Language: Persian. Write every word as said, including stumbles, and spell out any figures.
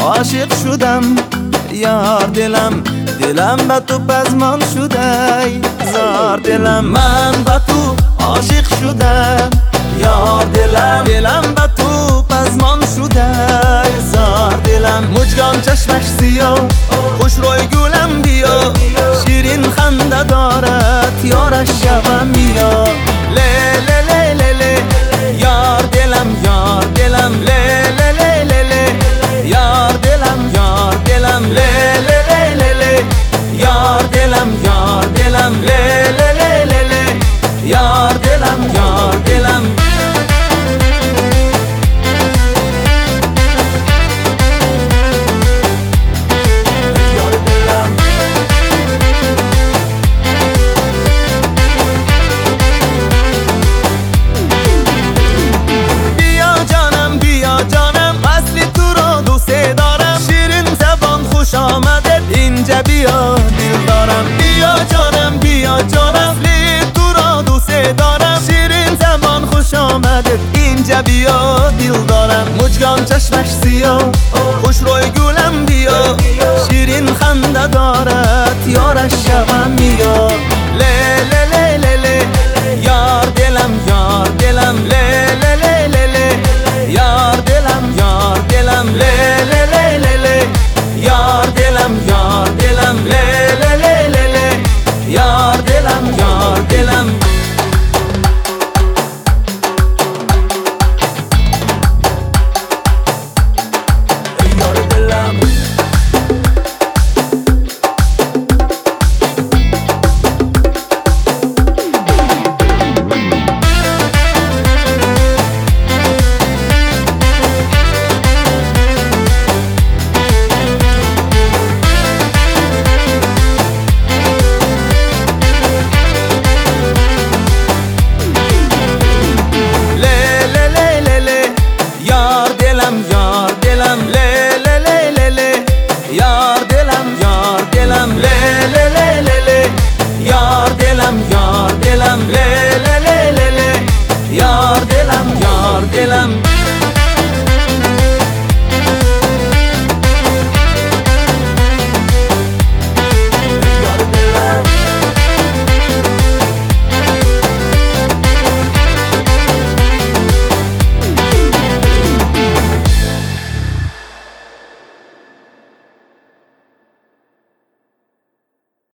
عاشق شدم یار دلم دلم به تو پزمان شده زار دلم من به تو عاشق شدم یار دلم دلم به تو پزمان شده زار دلم مجگان چشمش سیاه خوش روی گلم بیا شیرین خنده دارد یارش شبم بیا لی لی لی لی لی یار دلم یار دلم لی لی لی لی لی یار دلم یار دلم لی لی لی لی لی یار دلم یار دلم لی لی لی لی لی یار دلم یار دلم اینجا بیا دل دارم بیا جانم بیا جانم لی تو را دوست دارم شیرین زمان خوش آمده اینجا بیا